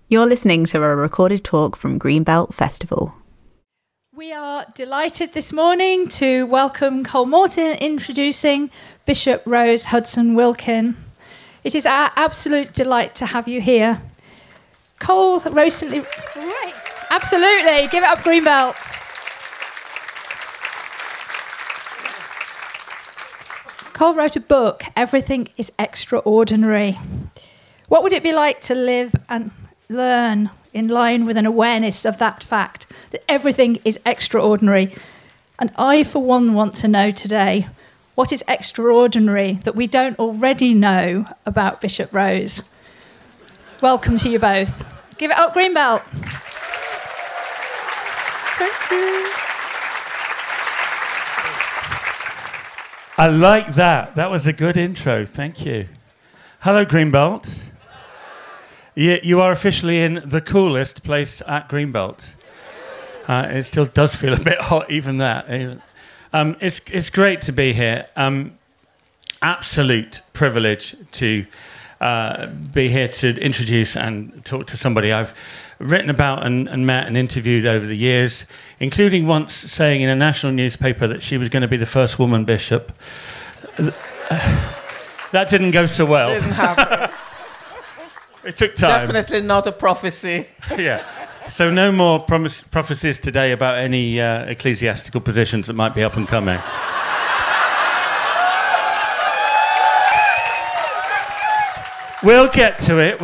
You're listening to a recorded talk from Greenbelt Festival. We are delighted this morning to welcome Cole Morton introducing Bishop Rose Hudson Wilkin. It is our absolute delight to have you here. Cole recently... Right. Absolutely, give it up, Greenbelt. Cole wrote a book, Everything is Extraordinary. What would it be like to live and learn in line with an awareness of that fact, that everything is extraordinary? And I, for one, want to know today, what is extraordinary that we don't already know about Bishop Rose? Welcome to you both. Give it up, Greenbelt. Thank you. I like that. That was a good intro. Thank you. Hello, Greenbelt. You are officially in the coolest place at Greenbelt. It still does feel a bit hot, even that. It's great to be here. Absolute privilege to be here to introduce and talk to somebody I've written about and met and interviewed over the years, including once saying in a national newspaper that she was going to be the first woman bishop. That didn't go so well. Didn't happen. It took time. Definitely not a prophecy. Yeah. So no more prophecies today about any ecclesiastical positions that might be up and coming. We'll get to it.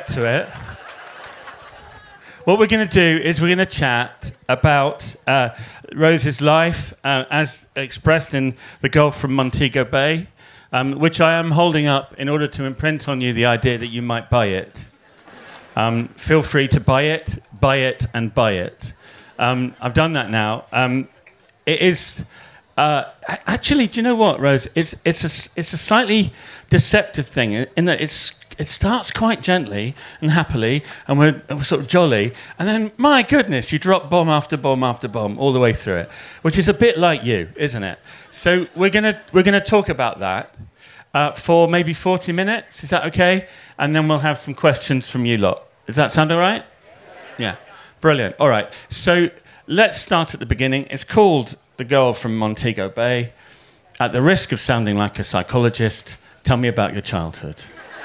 What we're going to do is we're going to chat about Rose's life as expressed in The Girl from Montego Bay, which I am holding up in order to imprint on you the idea that you might buy it. Feel free to buy it, and buy it. I've done that now. It is... actually, do you know what, Rose? It's a slightly deceptive thing in that it starts quite gently and happily, and we're sort of jolly, and then, my goodness, you drop bomb after bomb after bomb all the way through it, which is a bit like you, isn't it? So we're gonna talk about that for maybe 40 minutes. Is that okay? And then we'll have some questions from you lot. Does that sound all right? Yeah. Brilliant. All right. So let's start at the beginning. It's called The Girl from Montego Bay. At the risk of sounding like a psychologist, tell me about your childhood.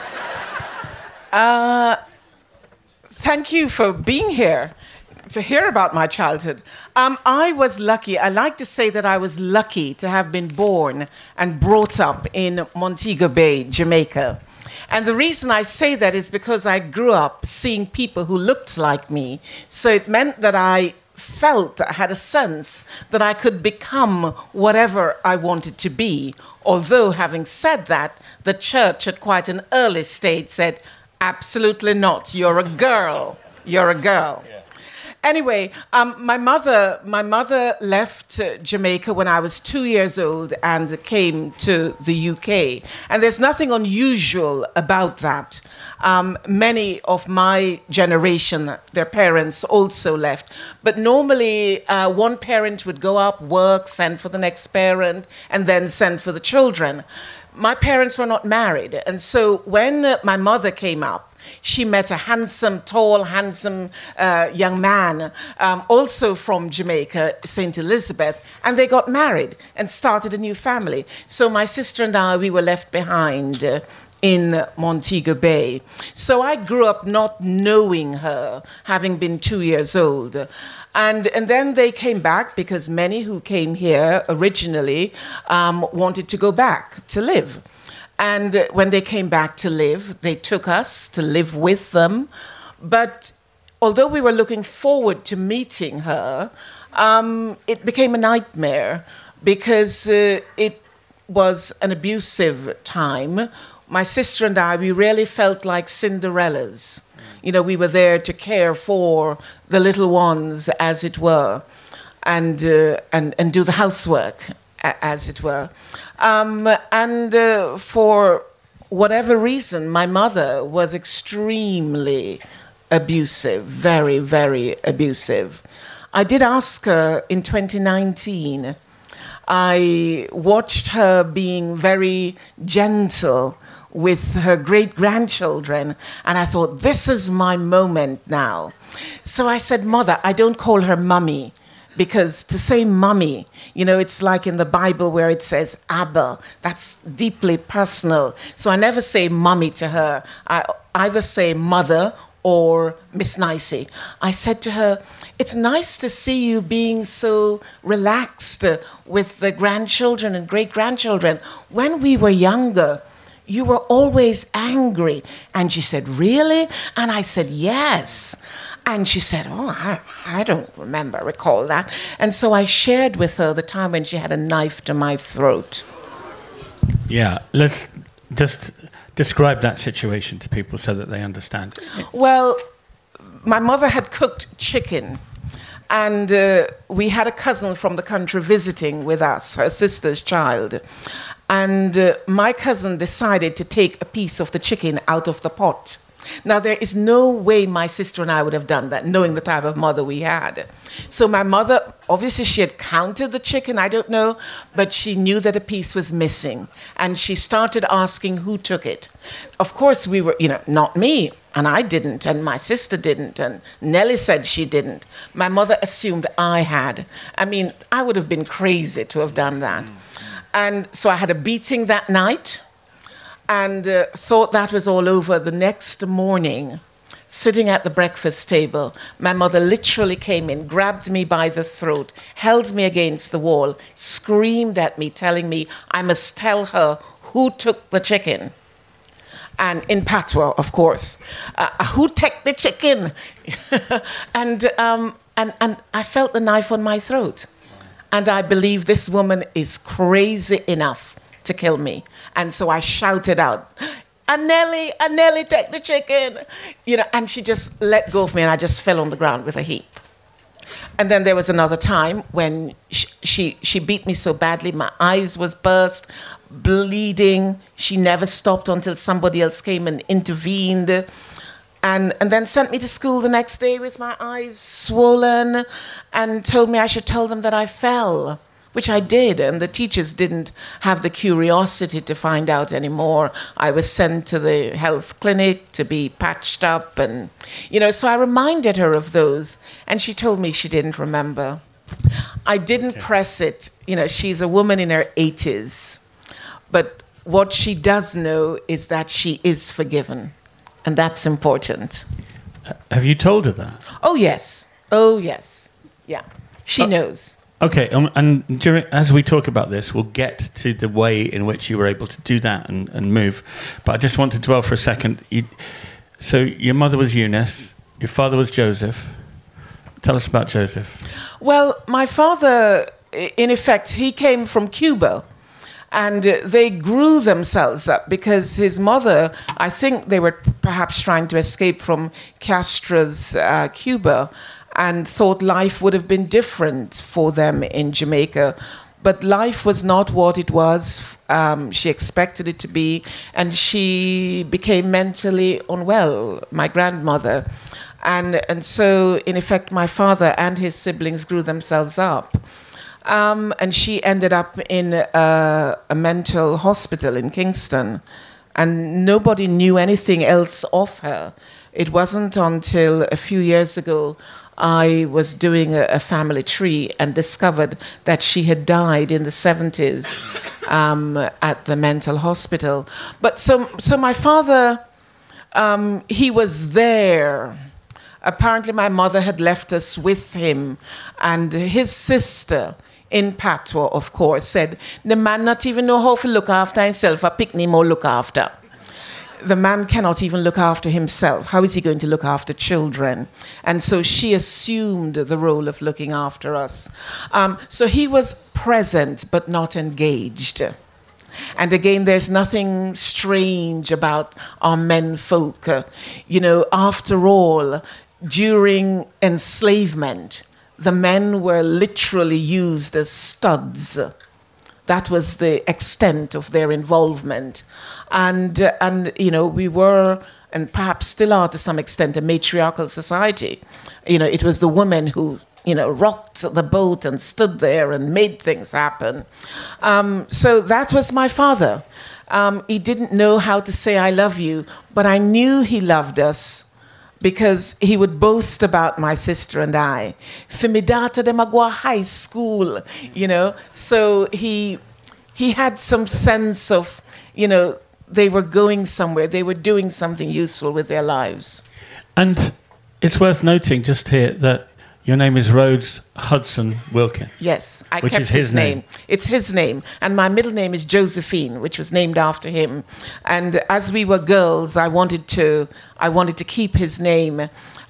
Thank you for being here to hear about my childhood. I was lucky. I like to say that I was lucky to have been born and brought up in Montego Bay, Jamaica. And the reason I say that is because I grew up seeing people who looked like me. So it meant that I had a sense that I could become whatever I wanted to be. Although, having said that, the church at quite an early stage said, absolutely not, you're a girl. You're a girl. Yeah. Anyway, my mother left Jamaica when I was 2 years old and came to the UK. And there's nothing unusual about that. Many of my generation, their parents also left. But normally, one parent would go up, work, send for the next parent, and then send for the children. My parents were not married. And so when my mother came up, she met a tall, handsome young man, also from Jamaica, St. Elizabeth, and they got married and started a new family. So my sister and I, we were left behind in Montego Bay. So I grew up not knowing her, having been 2 years old. And then they came back because many who came here originally wanted to go back to live. And when they came back to live, they took us to live with them. But although we were looking forward to meeting her, it became a nightmare because it was an abusive time. My sister and I, we really felt like Cinderellas. You know, we were there to care for the little ones, as it were, and do the housework, as it were. For whatever reason, my mother was extremely abusive, very, very abusive. I did ask her in 2019. I watched her being very gentle with her great-grandchildren. And I thought, this is my moment now. So I said, Mother, I don't call her Mummy, because to say mummy, it's like in the Bible where it says Abba. That's deeply personal. So I never say mummy to her. I either say mother or Miss Nicey. I said to her, it's nice to see you being so relaxed with the grandchildren and great-grandchildren. When we were younger, you were always angry. And she said, really? And I said, yes. And she said, I don't recall that. And so I shared with her the time when she had a knife to my throat. Yeah, let's just describe that situation to people so that they understand. Well, my mother had cooked chicken. And we had a cousin from the country visiting with us, her sister's child. And my cousin decided to take a piece of the chicken out of the pot. Now, there is no way my sister and I would have done that, knowing the type of mother we had. So my mother, obviously she had counted the chicken, I don't know, but she knew that a piece was missing. And she started asking who took it. Of course, we were, not me, and I didn't, and my sister didn't, and Nellie said she didn't. My mother assumed I had. I mean, I would have been crazy to have done that. And so I had a beating that night. And thought that was all over. The next morning, sitting at the breakfast table, my mother literally came in, grabbed me by the throat, held me against the wall, screamed at me, telling me I must tell her who took the chicken. And in patois, of course. Who took the chicken? and I felt the knife on my throat. And I believe this woman is crazy enough to kill me. And so I shouted out, Anneli, take the chicken. And she just let go of me and I just fell on the ground with a heap. And then there was another time when she beat me so badly, my eyes was burst, bleeding. She never stopped until somebody else came and intervened. And then sent me to school the next day with my eyes swollen and told me I should tell them that I fell. Which I did, and the teachers didn't have the curiosity to find out anymore. I was sent to the health clinic to be patched up, and, so I reminded her of those, and she told me she didn't remember. I didn't press it. She's a woman in her 80s, but what she does know is that she is forgiven, and that's important. Have you told her that? Oh, yes. Yeah, she knows. Okay, and as we talk about this, we'll get to the way in which you were able to do that and move. But I just want to dwell for a second. So your mother was Eunice, your father was Joseph. Tell us about Joseph. Well, my father, in effect, he came from Cuba. And they grew themselves up because his mother, I think they were perhaps trying to escape from Castro's Cuba, and thought life would have been different for them in Jamaica. But life was not what it was. She expected it to be, and she became mentally unwell, my grandmother. And so, in effect, my father and his siblings grew themselves up. And she ended up in a mental hospital in Kingston, and nobody knew anything else of her. It wasn't until a few years ago I was doing a family tree and discovered that she had died in the 70s at the mental hospital. But so my father, he was there. Apparently my mother had left us with him, and his sister, in patois, of course, said, the man not even know how to look after himself, a picnic more look after. The man cannot even look after himself. How is he going to look after children? And so she assumed the role of looking after us. So he was present but not engaged. And again, there's nothing strange about our men folk. After all, during enslavement, the men were literally used as studs. That was the extent of their involvement. And we were, and perhaps still are to some extent, a matriarchal society. It was the women who, rocked the boat and stood there and made things happen. So that was my father. He didn't know how to say I love you, but I knew he loved us because he would boast about my sister and I. For me daughter, them a go high school, you know. So he had some sense of, you know, they were going somewhere. They were doing something useful with their lives. And it's worth noting just here that your name is Rhodes Hudson Wilkin. Yes, I which kept is his name. It's his name. And my middle name is Josephine, which was named after him. And as we were girls, I wanted to keep his name.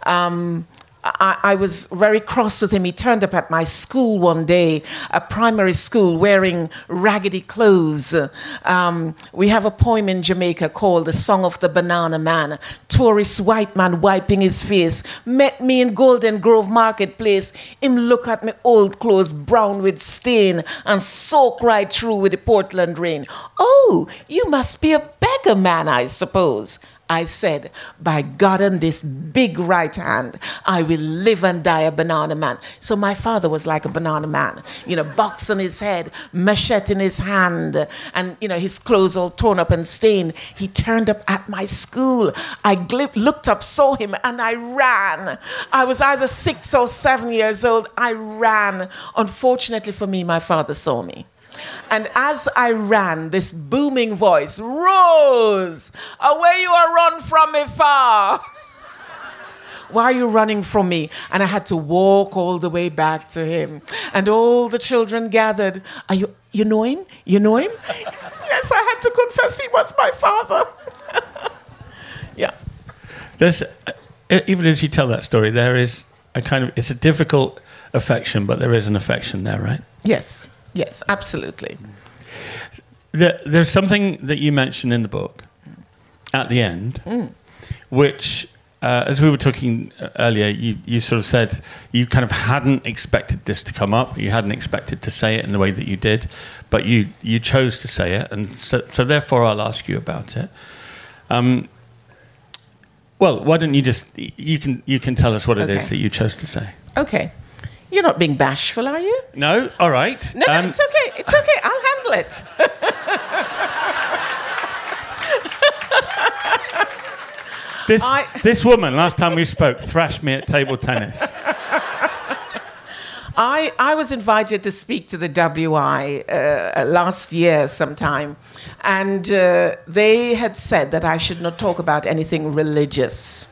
I was very cross with him. He turned up at my school one day, a primary school, wearing raggedy clothes. We have a poem in Jamaica called The Song of the Banana Man. Tourist white man wiping his face met me in Golden Grove Marketplace. Him look at me old clothes brown with stain and soak right through with the Portland rain. Oh, you must be a beggar man, I suppose. I said, by God and this big right hand, I will live and die a banana man. So my father was like a banana man, you know, box on his head, machete in his hand, and, you know, his clothes all torn up and stained. He turned up at my school. I looked up, saw him, and I ran. I was either 6 or 7 years old. I ran. Unfortunately for me, my father saw me. And as I ran, this booming voice, Rose, away you are run from me far. Why are you running from me? And I had to walk all the way back to him. And all the children gathered. You know him? You know him? Yes, I had to confess he was my father. Yeah. There's, even as you tell that story, there is a kind of, it's a difficult affection, but there is an affection there, right? Yes. Yes, absolutely. There's something that you mentioned in the book at the end, which, as we were talking earlier, you sort of said you kind of hadn't expected this to come up. You hadn't expected to say it in the way that you did, but you chose to say it, and so therefore I'll ask you about it. Well, why don't you just you can tell us what it is that you chose to say? Okay. You're not being bashful, are you? No? All right. No, it's okay. It's okay. I'll handle it. This woman, last time we spoke, thrashed me at table tennis. I was invited to speak to the WI last year sometime, and they had said that I should not talk about anything religious.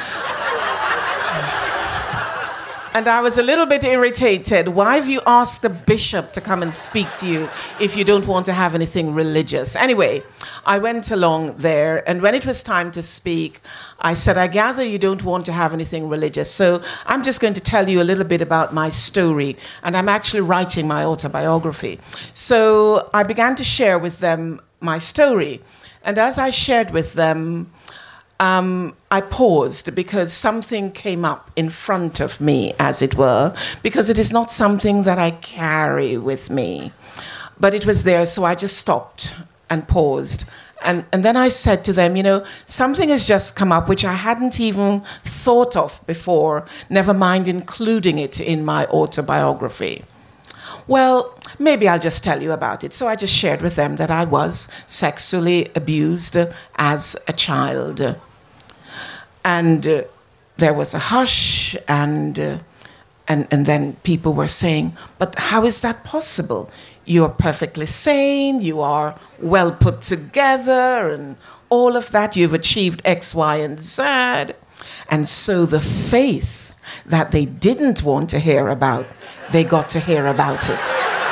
And I was a little bit irritated. Why have you asked the bishop to come and speak to you if you don't want to have anything religious? Anyway, I went along there, and when it was time to speak, I said, I gather you don't want to have anything religious, so I'm just going to tell you a little bit about my story, and I'm actually writing my autobiography. So I began to share with them my story, and as I shared with them, I paused because something came up in front of me, as it were, because it is not something that I carry with me. But it was there, so I just stopped and paused. And then I said to them, you know, something has just come up which I hadn't even thought of before, never mind including it in my autobiography. Well, maybe I'll just tell you about it. So I just shared with them that I was sexually abused as a child. And there was a hush, and then people were saying, but how is that possible? You're perfectly sane, you are well put together, and all of that, you've achieved X, Y, and Z. And so the faith that they didn't want to hear about, they got to hear about it.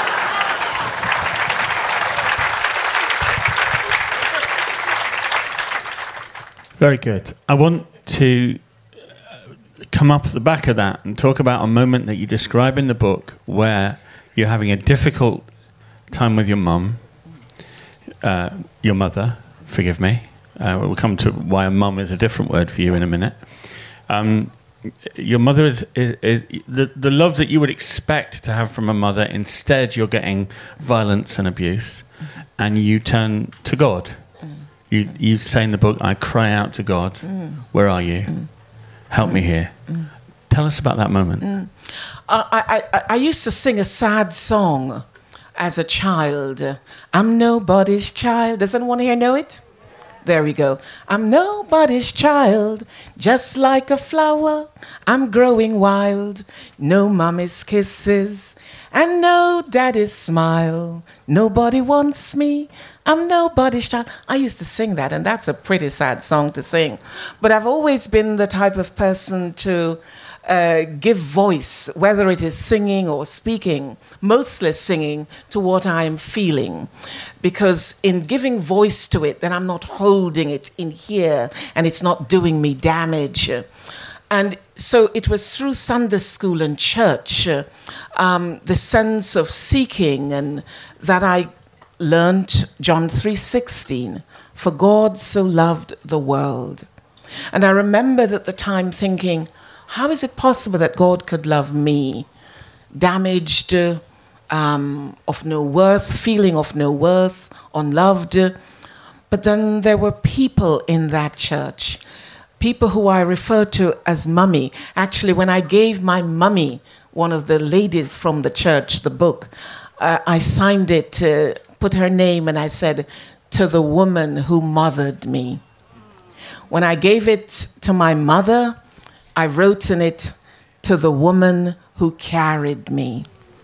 Very good. I want to come up the back of that and talk about a moment that you describe in the book where you're having a difficult time with your mum, your mother, forgive me. We'll come to why a mum is a different word for you in a minute. Your mother is the love that you would expect to have from a mother. Instead, you're getting violence and abuse, and you turn to God. You say in the book, I cry out to God, where are you? Help me here. Tell us about that moment. I used to sing a sad song as a child. I'm nobody's child. Does anyone here know it? There we go. I'm nobody's child, just like a flower. I'm growing wild. No mommy's kisses and no daddy's smile. Nobody wants me. I'm nobody's child. I used to sing that, and that's a pretty sad song to sing. But I've always been the type of person to give voice, whether it is singing or speaking, mostly singing, to what I am feeling. Because in giving voice to it, then I'm not holding it in here and it's not doing me damage. And so it was through Sunday school and church, the sense of seeking, and that I learned John 3:16, for God so loved the world. And I remembered at the time thinking, how is it possible that God could love me, damaged, of no worth, feeling of no worth, unloved? But then there were people in that church, people who I refer to as mummy. Actually, when I gave my mummy, one of the ladies from the church, the book, I signed it, put her name, and I said, to the woman who mothered me. When I gave it to my mother, I wrote in it, to the woman who carried me.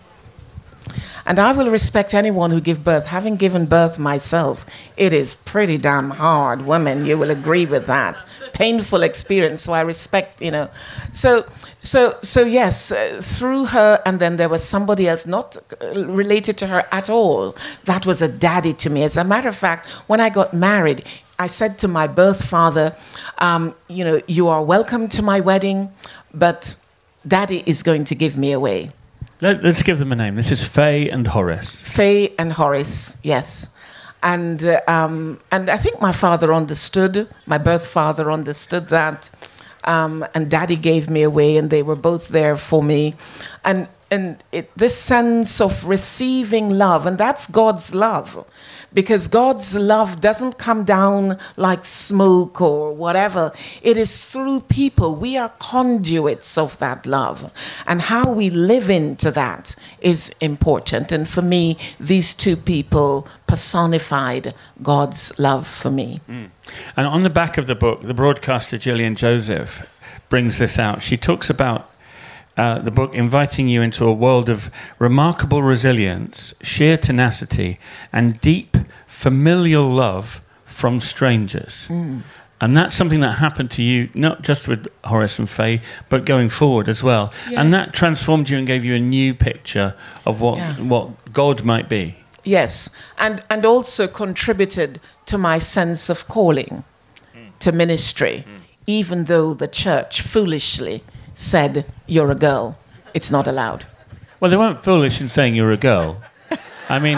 And I will respect anyone who give birth. Having given birth myself, it is pretty damn hard. Women, you will agree with that. Painful experience, so I respect, So yes, through her, and then there was somebody else not related to her at all. That was a daddy to me. As a matter of fact, when I got married, I said to my birth father, you are welcome to my wedding, but daddy is going to give me away. Let's give them a name. This is Faye and Horace. Faye and Horace, yes. And I think my father understood, my birth father understood that. And daddy gave me away, and they were both there for me. And this sense of receiving love, and that's God's love. Because God's love doesn't come down like smoke or whatever. It is through people. We are conduits of that love. And how we live into that is important. And for me, these two people personified God's love for me. Mm. And on the back of the book, the broadcaster Gillian Joseph brings this out. She talks about the book inviting you into a world of remarkable resilience, sheer tenacity, and deep familial love from strangers. Mm. And that's something that happened to you, not just with Horace and Faye, but going forward as well. Yes. And that transformed you and gave you a new picture of what God might be. Yes, and also contributed to my sense of calling, to ministry, even though the church foolishly said, you're a girl, it's not allowed. Well, they weren't foolish in saying you're a girl. I mean,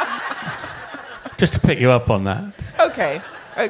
just to pick you up on that. Okay.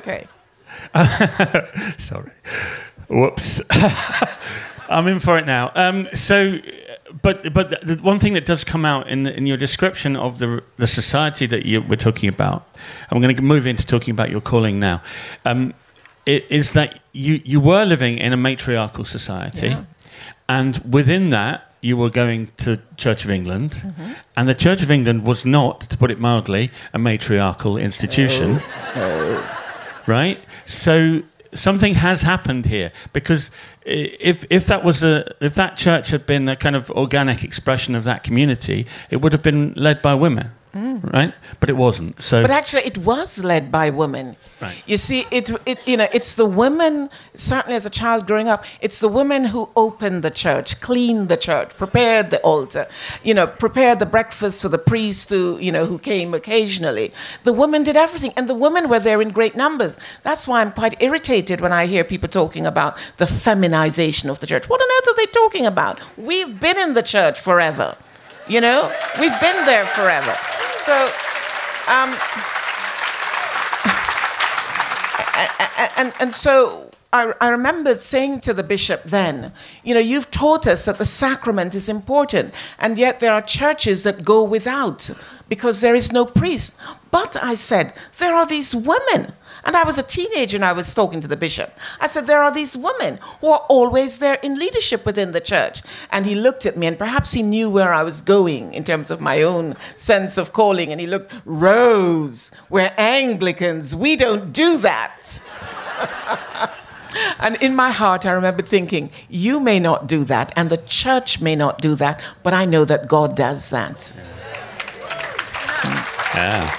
Sorry. Whoops. I'm in for it now. But the one thing that does come out in your description of the society that you were talking about, I'm going to move into talking about your calling now, is that you were living in a matriarchal society, and within that you were going to Church of England, and the Church of England was not, to put it mildly, a matriarchal institution, right? So something has happened here, because if that church had been a kind of organic expression of that community, it would have been led by women, right? But it wasn't. So, but actually, it was led by women. Right. You see, it's the women. Certainly, as a child growing up, it's the women who opened the church, cleaned the church, prepared the altar, prepared the breakfast for the priest who came occasionally. The women did everything, and the women were there in great numbers. That's why I'm quite irritated when I hear people talking about the feminization of the church. What on earth are they talking about? We've been in the church forever. We've been there forever. So, and so I remember saying to the bishop then, you've taught us that the sacrament is important, and yet there are churches that go without because there is no priest. But I said, there are these women, And I was a teenager and I was talking to the bishop. I said, there are these women who are always there in leadership within the church. And he looked at me, and perhaps he knew where I was going in terms of my own sense of calling. And he looked, Rose, we're Anglicans. We don't do that. And in my heart, I remember thinking, you may not do that, and the church may not do that, but I know that God does that. Yeah.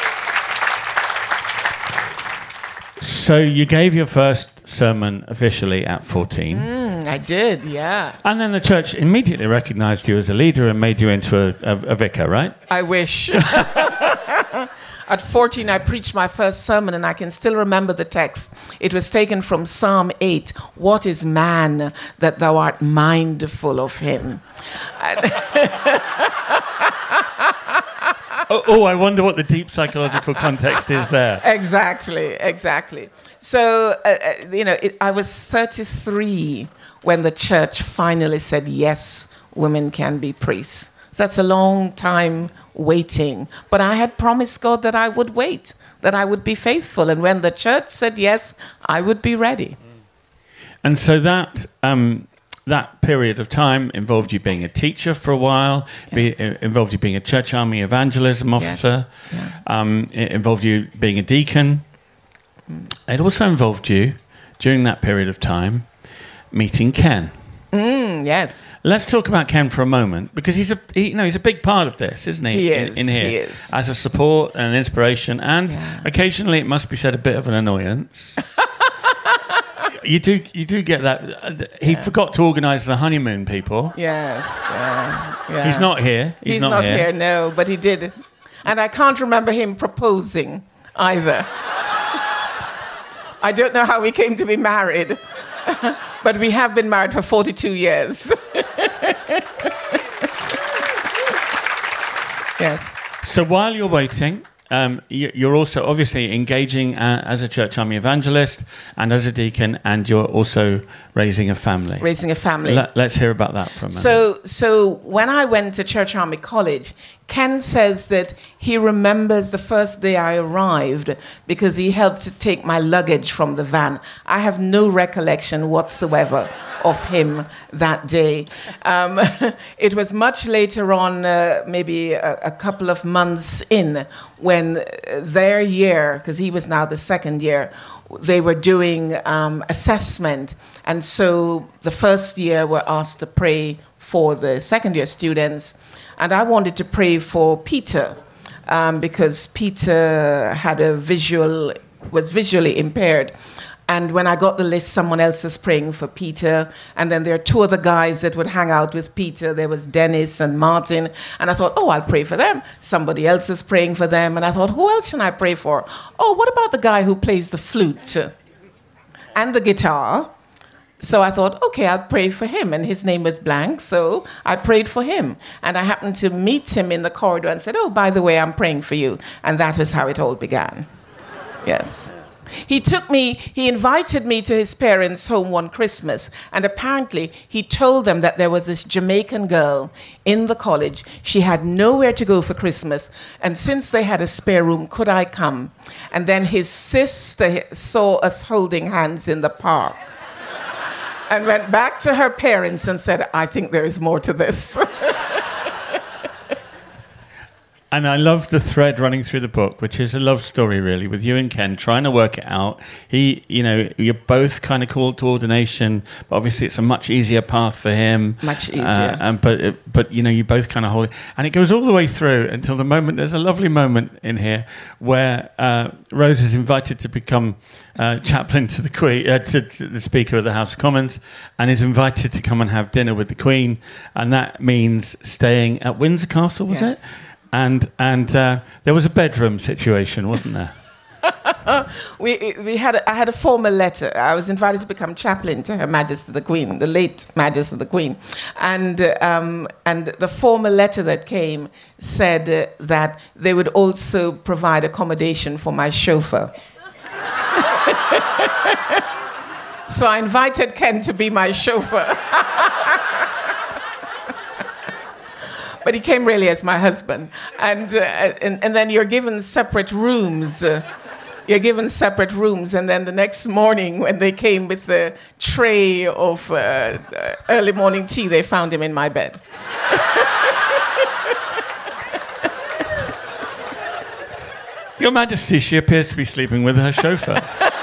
So you gave your first sermon officially at 14. I did, yeah. And then the church immediately recognized you as a leader and made you into a vicar, right? I wish. At 14, I preached my first sermon, and I can still remember the text. It was taken from Psalm 8. What is man that thou art mindful of him? I wonder what the deep psychological context is there. Exactly. So, I was 33 when the church finally said, yes, women can be priests. So that's a long time waiting. But I had promised God that I would wait, that I would be faithful. And when the church said yes, I would be ready. And so that period of time involved you being a teacher for a while, involved you being a church army evangelism officer, it involved you being a deacon. It also involved you, during that period of time, meeting Ken. Yes. Let's talk about Ken for a moment, because he's a big part of this, isn't he? He is. In here, he is. As a support and an inspiration, and occasionally it must be said a bit of an annoyance. You do get that. He forgot to organise the honeymoon, people. Yes. He's not here. He's not here, no, but he did. And I can't remember him proposing either. I don't know how we came to be married. But we have been married for 42 years. Yes. So while you're waiting, you're also obviously engaging as a church army evangelist and as a deacon, and you're also raising a family. Let's hear about that for a moment. So when I went to Church Army College, Ken says that he remembers the first day I arrived because he helped to take my luggage from the van. I have no recollection whatsoever of him that day. It was much later on, maybe a couple of months in, when their year, because he was now the second year, they were doing assessment. And so the first year were asked to pray for the second year students. And I wanted to pray for Peter because Peter was visually impaired. And when I got the list, someone else was praying for Peter. And then there are two other guys that would hang out with Peter. There was Dennis and Martin. And I thought, I'll pray for them. Somebody else is praying for them. And I thought, who else should I pray for? What about the guy who plays the flute and the guitar? So I thought, okay, I'll pray for him. And his name was blank, so I prayed for him. And I happened to meet him in the corridor and said, by the way, I'm praying for you. And that was how it all began. Yes. He invited me to his parents' home one Christmas, and apparently he told them that there was this Jamaican girl in the college. She had nowhere to go for Christmas, and since they had a spare room, could I come? And then his sister saw us holding hands in the park and went back to her parents and said, I think there is more to this. And I love the thread running through the book, which is a love story, really, with you and Ken trying to work it out. You're both kind of called to ordination, but obviously it's a much easier path for him. Much easier. But you both kind of hold it. And it goes all the way through until the moment, there's a lovely moment in here where Rose is invited to become chaplain to the Queen, to the Speaker of the House of Commons, and is invited to come and have dinner with the Queen. And that means staying at Windsor Castle, was it? And there was a bedroom situation, wasn't there? I had a formal letter. I was invited to become chaplain to Her Majesty the Queen, the late Majesty the Queen, and the formal letter that came said that they would also provide accommodation for my chauffeur. So I invited Ken to be my chauffeur. But he came really as my husband. And then you're given separate rooms You're given separate rooms, and then the next morning, when they came with the tray of early morning tea, they found him in my bed. Your Majesty, she appears to be sleeping with her chauffeur.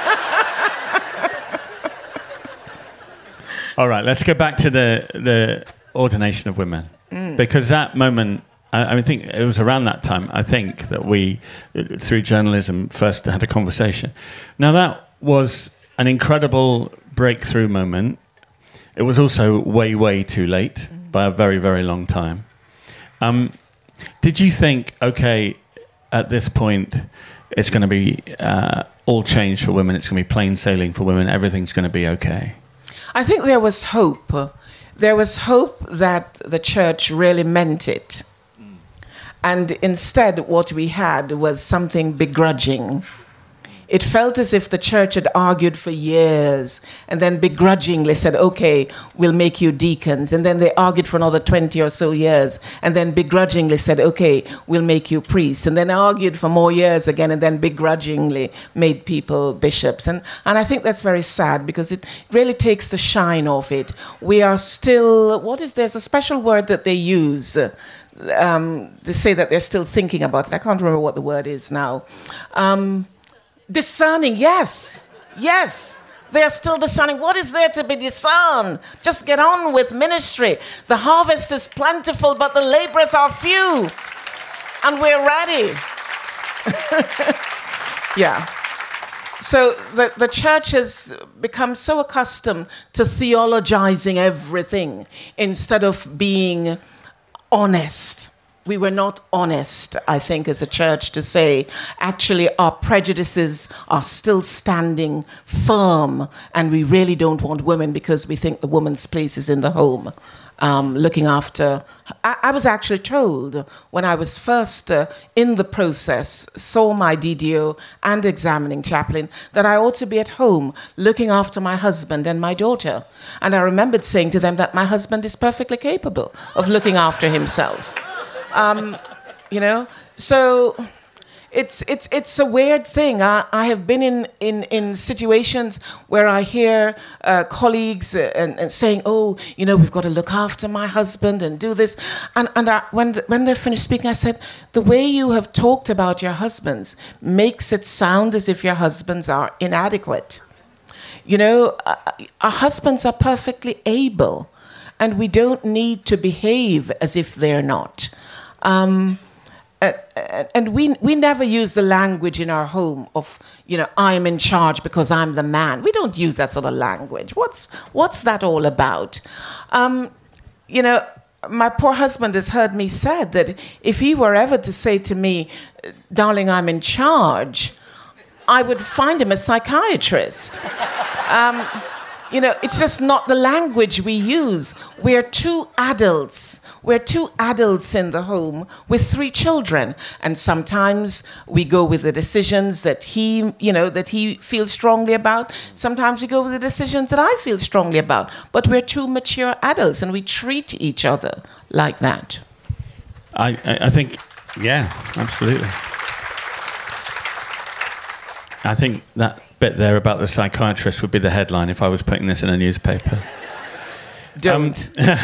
All right, let's go back to the ordination of women. Because that moment, I think it was around that time, I think, that we, through journalism, first had a conversation. Now, that was an incredible breakthrough moment. It was also way, way too late by a very, very long time. Did you think, okay, at this point, it's going to be all changed for women, it's going to be plain sailing for women, everything's going to be okay? I think there was hope. There was hope that the church really meant it. And instead, what we had was something begrudging. It felt as if the church had argued for years and then begrudgingly said, okay, we'll make you deacons. And then they argued for another 20 or so years and then begrudgingly said, okay, we'll make you priests. And then argued for more years again and then begrudgingly made people bishops. And I think that's very sad because it really takes the shine off it. We are still, there's a special word that they use. They say that they're still thinking about it. I can't remember what the word is now. Discerning, yes. They are still discerning. What is there to be discerned? Just get on with ministry. The harvest is plentiful, but the laborers are few. And we're ready. Yeah. So the church has become so accustomed to theologizing everything instead of being honest. We were not honest, I think, as a church to say, actually, our prejudices are still standing firm, and we really don't want women because we think the woman's place is in the home, looking after. I was actually told when I was first in the process, saw my DDO and examining chaplain, that I ought to be at home looking after my husband and my daughter. And I remembered saying to them that my husband is perfectly capable of looking after himself. So it's a weird thing. I have been in situations where I hear colleagues and saying, oh, we've got to look after my husband and do this. And when they're finished speaking, I said, the way you have talked about your husbands makes it sound as if your husbands are inadequate. Our husbands are perfectly able, and we don't need to behave as if they're not. And we never use the language in our home of, I'm in charge because I'm the man. We don't use that sort of language. What's that all about? My poor husband has heard me said that if he were ever to say to me, darling, I'm in charge, I would find him a psychiatrist. It's just not the language we use. We're two adults. We're two adults in the home with 3 children. And sometimes we go with the decisions that he feels strongly about. Sometimes we go with the decisions that I feel strongly about. But we're two mature adults, and we treat each other like that. I think, yeah, absolutely. I think that bit there about the psychiatrist would be the headline if I was putting this in a newspaper. Don't.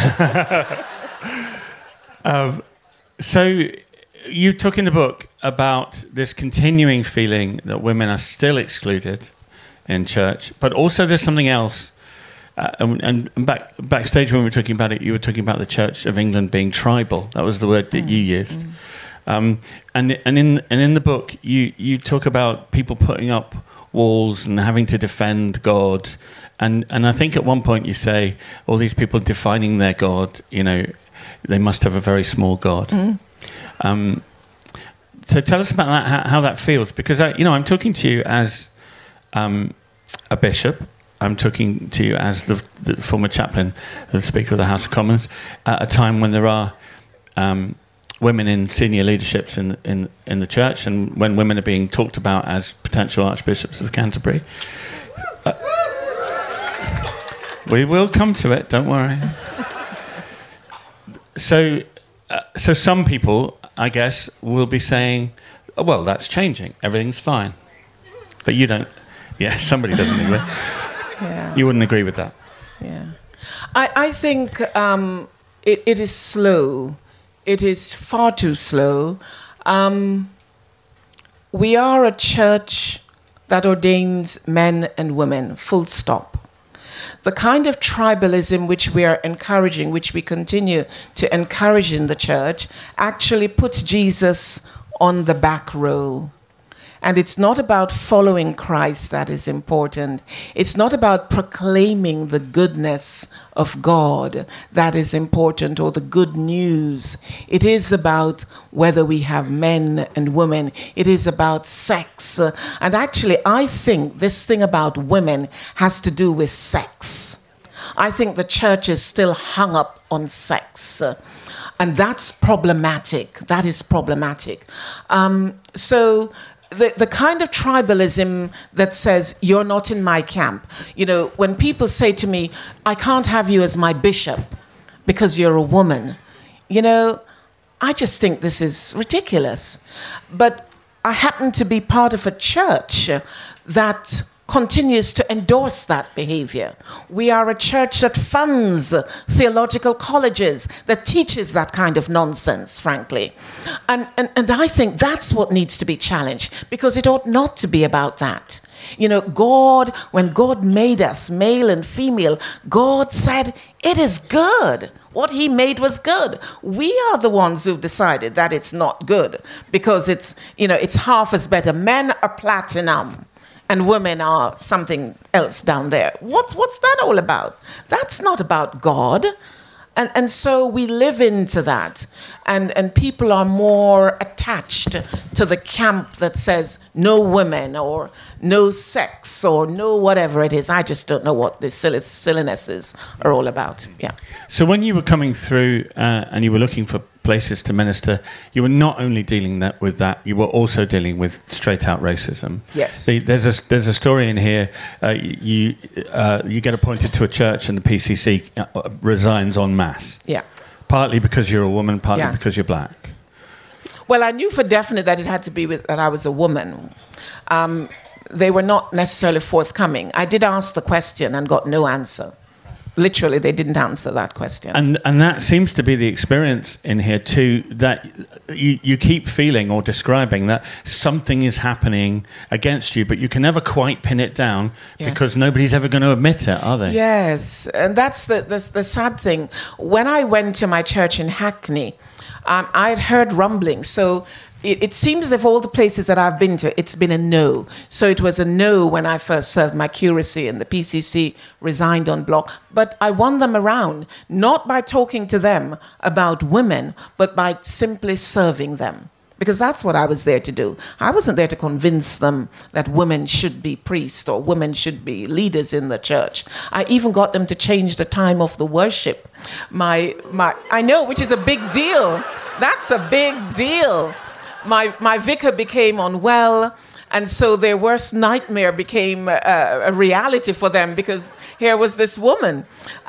So you talk in the book about this continuing feeling that women are still excluded in church, but also there's something else. And backstage when we were talking about it, you were talking about the Church of England being tribal. That was the word that you used. And in the book, you talk about people putting up walls and having to defend God, and I think at one point you say all these people defining their God, they must have a very small God. So tell us about that, how that feels, because I'm talking to you as a bishop. I'm talking to you as the former chaplain, the Speaker of the House of Commons, at a time when there are women in senior leaderships in the church, and when women are being talked about as potential archbishops of Canterbury. We will come to it, don't worry. So some people, I guess, will be saying, oh, well, that's changing. Everything's fine. But you don't. Yeah, somebody doesn't agree. Yeah. You wouldn't agree with that. Yeah. I think it is slow. It is far too slow. We are a church that ordains men and women, full stop. The kind of tribalism which we are encouraging, which we continue to encourage in the church, actually puts Jesus on the back row. And it's not about following Christ that is important. It's not about proclaiming the goodness of God that is important, or the good news. It is about whether we have men and women. It is about sex. And actually, I think this thing about women has to do with sex. I think the church is still hung up on sex. And that's problematic. That is problematic. So the kind of tribalism that says, you're not in my camp. You know, when people say to me, I can't have you as my bishop because you're a woman, you know, I just think this is ridiculous. But I happen to be part of a church that continues to endorse that behavior. We are a church that funds theological colleges, that teaches that kind of nonsense, frankly. And I think that's what needs to be challenged, because it ought not to be about that. You know, God, when God made us, male and female, God said, it is good. What he made was good. We are the ones who've decided that it's not good, because it's, you know, it's half as better. Men are platinum and women are something else down there. What's that all about? That's not about God. And so we live into that. And people are more attached to the camp that says no women or no sex or no whatever it is. I just don't know what these sillinesses are all about. Yeah. So when you were coming through and you were looking for places to minister, you were not only dealing with that, you were also dealing with straight-out racism. Yes. There's a story in here. You get appointed to a church and the PCC resigns en masse. Yeah. Partly because you're a woman, partly because you're black. Well, I knew for definite that it had to be that I was a woman. They were not necessarily forthcoming. I did ask the question and got no answer. Literally, they didn't answer that question. And that seems to be the experience in here too, that you keep feeling or describing that something is happening against you, but you can never quite pin it down because nobody's ever going to admit it, are they? Yes, and that's the sad thing. When I went to my church in Hackney, I had heard rumblings. So it seems as if all the places that I've been to, it's been a no. So it was a no when I first served my curacy, and the PCC resigned en bloc. But I won them around, not by talking to them about women, but by simply serving them. Because that's what I was there to do. I wasn't there to convince them that women should be priests or women should be leaders in the church. I even got them to change the time of the worship. I know, which is a big deal. That's a big deal. My vicar became unwell, and so their worst nightmare became a reality for them, because here was this woman.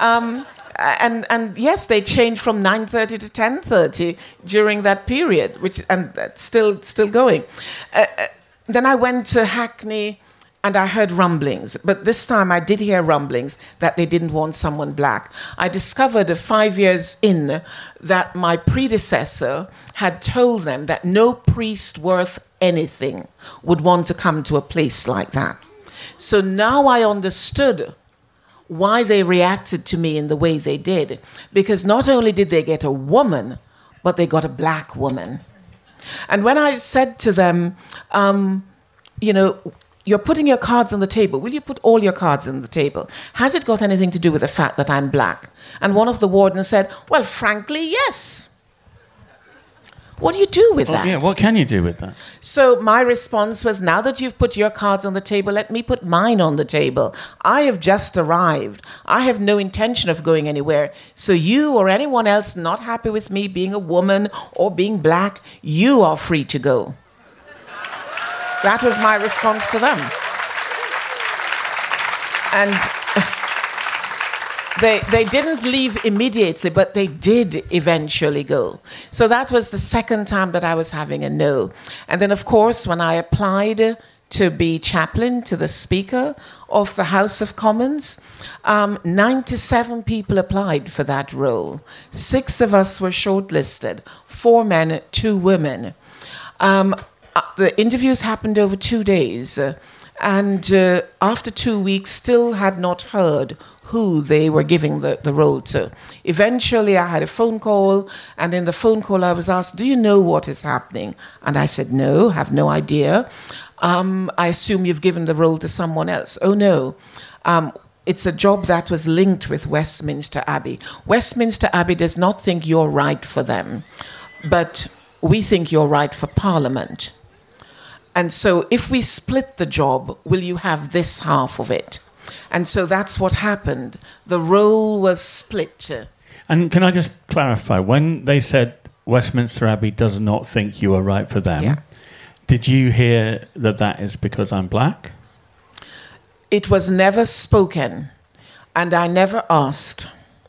And yes, they changed from 9:30 to 10:30 during that period, and that's still going. Then I went to Hackney, and I heard rumblings. But this time I did hear rumblings that they didn't want someone black. I discovered 5 years in that my predecessor had told them that no priest worth anything would want to come to a place like that. So now I understood why they reacted to me in the way they did. Because not only did they get a woman, but they got a black woman. And when I said to them, you know, you're putting your cards on the table. Will you put all your cards on the table? Has it got anything to do with the fact that I'm black? And one of the wardens said, well, frankly, yes. What do you do with that? Yeah, what can you do with that? So my response was, now that you've put your cards on the table, let me put mine on the table. I have just arrived. I have no intention of going anywhere. So you or anyone else not happy with me being a woman or being black, you are free to go. That was my response to them. And they didn't leave immediately, but they did eventually go. So that was the second time that I was having a no. And then, of course, when I applied to be chaplain to the Speaker of the House of Commons. 97 people applied for that role. 6 of us were shortlisted, 4 men, 2 women. The interviews happened over 2 days, and after 2 weeks, still had not heard who they were giving the role to. Eventually, I had a phone call, and in the phone call, I was asked, "Do you know what is happening?" And I said, "No, have no idea. I assume you've given the role to someone else." "Oh, no. It's a job that was linked with Westminster Abbey. Westminster Abbey does not think you're right for them, but we think you're right for Parliament. And so if we split the job, will you have this half of it?" And so that's what happened. The role was split. And can I just clarify, when they said Westminster Abbey does not think you are right for them, Yeah. Did you hear that is because I'm black? It was never spoken, and I never asked.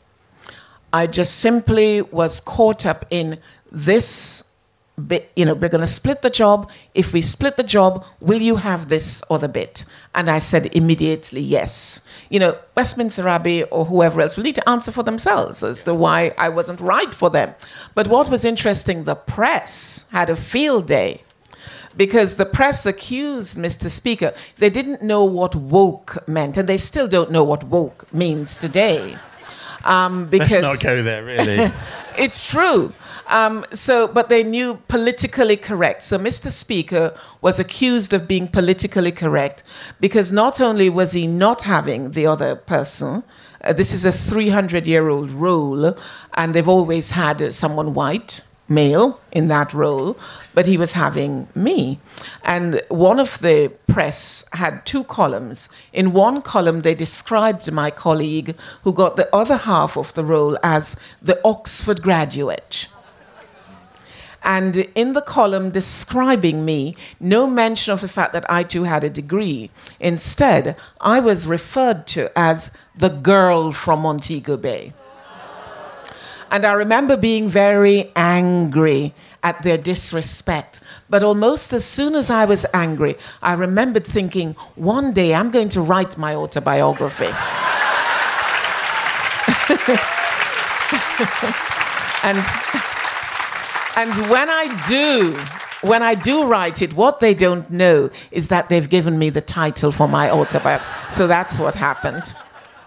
I just simply was caught up in this bit, we're going to split the job. If we split the job, will you have this other bit? And I said immediately yes. Westminster Abbey or whoever else will need to answer for themselves as to why I wasn't right for them. But what was interesting, the press had a field day, because the press accused Mr. Speaker. They didn't know what woke meant, and they still don't know what woke means today. Because let's not go there, really. It's true. But they knew politically correct. So Mr. Speaker was accused of being politically correct because not only was he not having the other person, this is a 300-year-old role, and they've always had someone white, male, in that role, but he was having me. And one of the press had 2 columns. In one column, they described my colleague, who got the other half of the role, as the Oxford graduate. And in the column describing me, no mention of the fact that I too had a degree. Instead, I was referred to as the girl from Montego Bay. And I remember being very angry at their disrespect. But almost as soon as I was angry, I remembered thinking, one day I'm going to write my autobiography. And when I do write it, what they don't know is that they've given me the title for my autobiography. So that's what happened.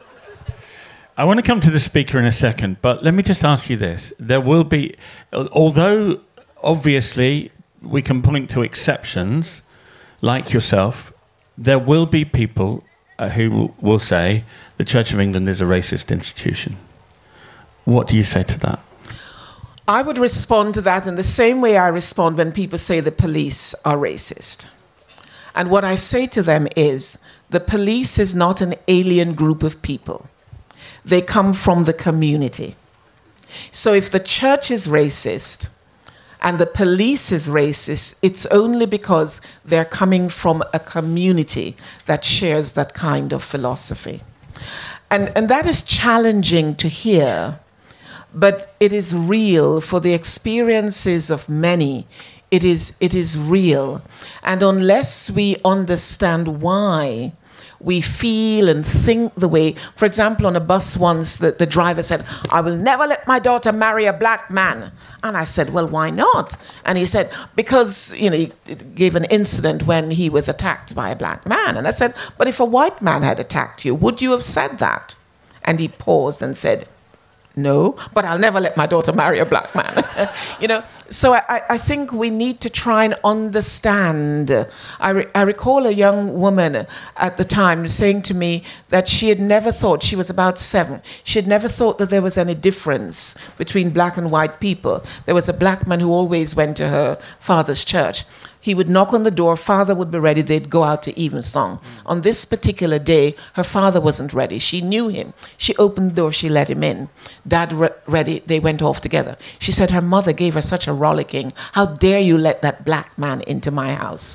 I want to come to the Speaker in a second, but let me just ask you this. There will be, although obviously we can point to exceptions, like yourself, there will be people who will say the Church of England is a racist institution. What do you say to that? I would respond to that in the same way I respond when people say the police are racist. And what I say to them is, the police is not an alien group of people. They come from the community. So if the church is racist and the police is racist, it's only because they're coming from a community that shares that kind of philosophy. And that is challenging to hear, but it is real for the experiences of many. It is real. And unless we understand why we feel and think the way. For example, on a bus once, the driver said, "I will never let my daughter marry a black man." And I said, "Well, why not?" And he said, because, he gave an incident when he was attacked by a black man. And I said, "But if a white man had attacked you, would you have said that?" And he paused and said, "No, but I'll never let my daughter marry a black man." So I think we need to try and understand. I recall a young woman at the time saying to me that she had never thought, she was about 7, she had never thought that there was any difference between black and white people. There was a black man who always went to her father's church. He would knock on the door, father would be ready, they'd go out to evensong. On this particular day, her father wasn't ready. She knew him. She opened the door, she let him in. Dad ready, they went off together. She said her mother gave her such a rollicking, "How dare you let that black man into my house?"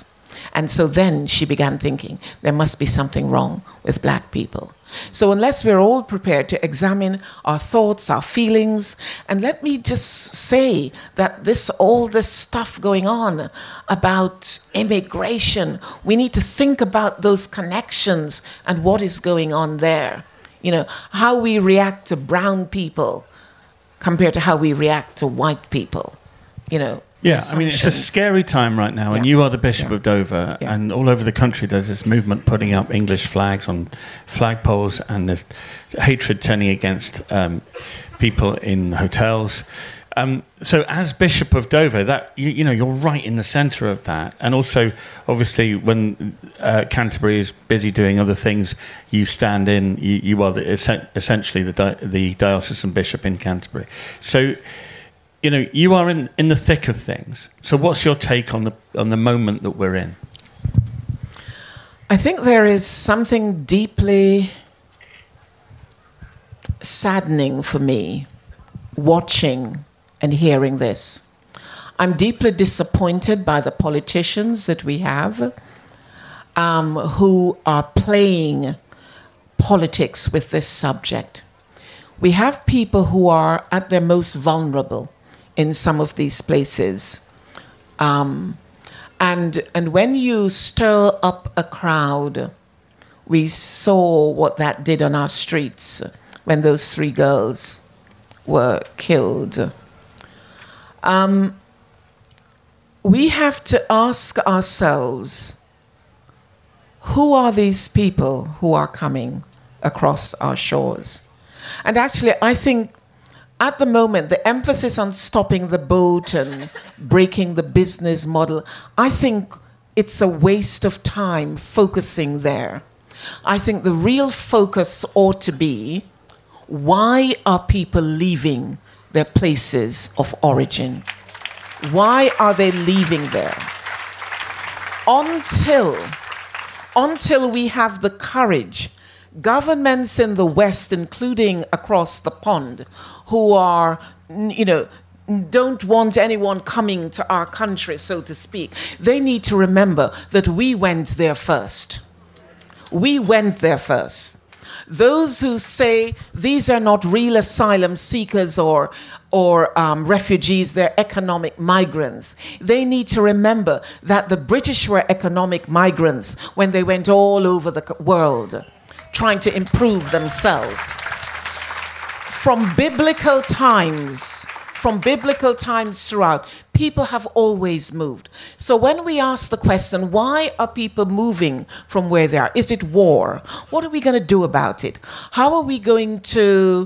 And so then she began thinking, there must be something wrong with black people. So unless we're all prepared to examine our thoughts, our feelings, and let me just say that all this stuff going on about immigration, we need to think about those connections and what is going on there. You know, how we react to brown people compared to how we react to white people, you know. Yeah, I mean, it's a scary time right now, and you are the Bishop of Dover, and all over the country there's this movement putting up English flags on flagpoles, and there's hatred turning against people in hotels. So as Bishop of Dover, that you know, you're right in the centre of that. And also, obviously, when Canterbury is busy doing other things, you stand in, you are essentially the diocesan bishop in Canterbury. So, you know, you are in the thick of things. So what's your take on the moment that we're in? I think there is something deeply saddening for me watching and hearing this. I'm deeply disappointed by the politicians that we have who are playing politics with this subject. We have people who are at their most vulnerable in some of these places. And when you stir up a crowd, we saw what that did on our streets when those 3 girls were killed. We have to ask ourselves, who are these people who are coming across our shores? And actually, I think at the moment, the emphasis on stopping the boat and breaking the business model, I think it's a waste of time focusing there. I think the real focus ought to be, why are people leaving their places of origin? Why are they leaving there? Until we have the courage, governments in the West, including across the pond, who are, you know, don't want anyone coming to our country, so to speak, they need to remember that we went there first. We went there first. Those who say these are not real asylum seekers or refugees, they're economic migrants. They need to remember that the British were economic migrants when they went all over the world trying to improve themselves. From biblical times throughout, people have always moved. So when we ask the question, why are people moving from where they are? Is it war? What are we going to do about it? How are we going to,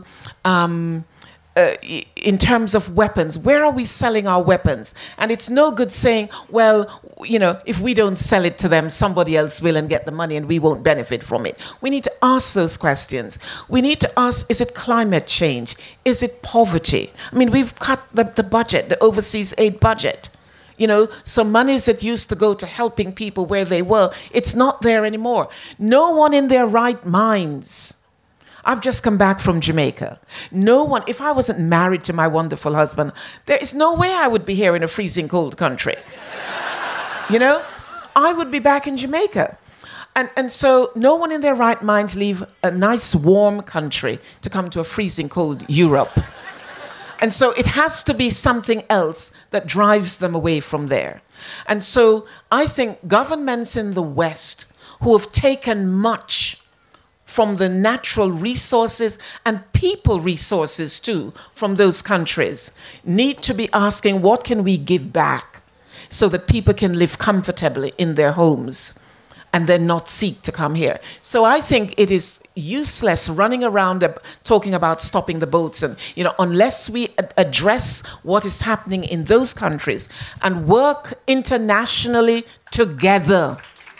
in terms of weapons, where are we selling our weapons? And it's no good saying, well, you know, if we don't sell it to them, somebody else will and get the money and we won't benefit from it. We need to ask those questions. We need to ask, is it climate change? Is it poverty? I mean, we've cut the budget, the overseas aid budget. You know, so monies that used to go to helping people where they were, it's not there anymore. No one in their right minds. I've just come back from Jamaica. No one, if I wasn't married to my wonderful husband, there is no way I would be here in a freezing cold country. You know, I would be back in Jamaica. And so no one in their right minds leave a nice warm country to come to a freezing cold Europe. And so it has to be something else that drives them away from there. And so I think governments in the West who have taken much from the natural resources and people resources too from those countries need to be asking, what can we give back so that people can live comfortably in their homes and then not seek to come here? So I think it is useless running around talking about stopping the boats, and you know, unless we address what is happening in those countries and work internationally together.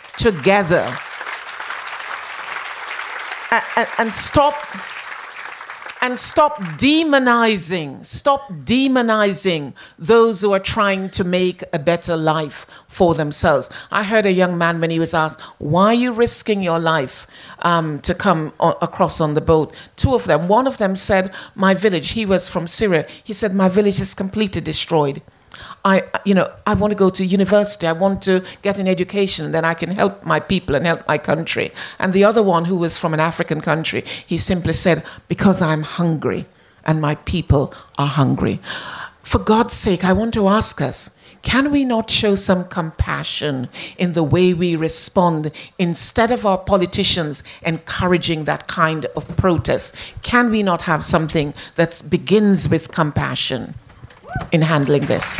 And stop demonizing those who are trying to make a better life for themselves. I heard a young man when he was asked, why are you risking your life to come across on the boat? 2 of them. One of them said, my village, he was from Syria. He said, my village is completely destroyed. I want to go to university. I want to get an education. Then I can help my people and help my country. And the other one, who was from an African country, he simply said, because I'm hungry and my people are hungry. For God's sake, I want to ask us, can we not show some compassion in the way we respond instead of our politicians encouraging that kind of protest? Can we not have something that begins with compassion in handling this?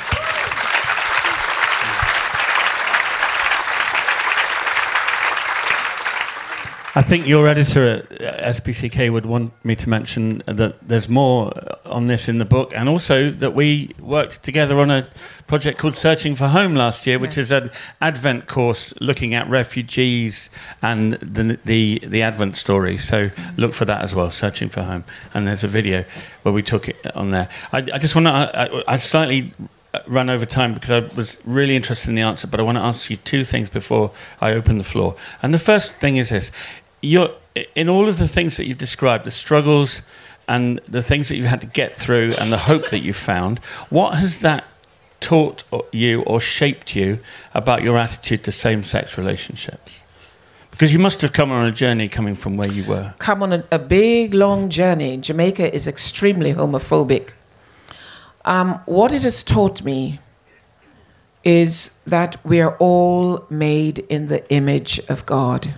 I think your editor at SPCK would want me to mention that there's more on this in the book, and also that we worked together on a project called Searching for Home last year, which is an Advent course looking at refugees and the Advent story. So look for that as well, Searching for Home. And there's a video where we took it on there. I just want to... I slightly run over time because I was really interested in the answer, but I want to ask you two things before I open the floor. And the first thing is this. In all of the things that you've described, the struggles and the things that you've had to get through and the hope that you've found, what has that taught you or shaped you about your attitude to same-sex relationships? Because you must have come on a journey coming from where you were. Come on a big, long journey. Jamaica is extremely homophobic. What it has taught me is that we are all made in the image of God.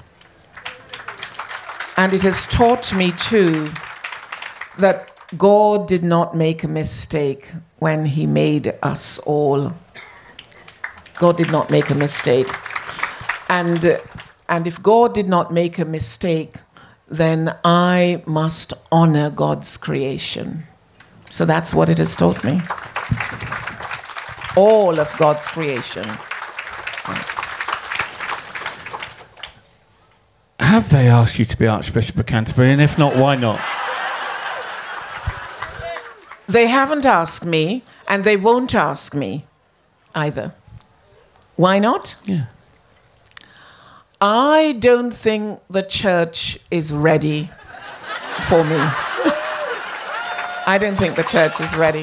And it has taught me, too, that God did not make a mistake when he made us all. God did not make a mistake. And if God did not make a mistake, then I must honor God's creation. So that's what it has taught me. All of God's creation. Have they asked you to be Archbishop of Canterbury? And if not, why not? They haven't asked me, and they won't ask me either. Why not? Yeah. I don't think the church is ready for me. I don't think the church is ready.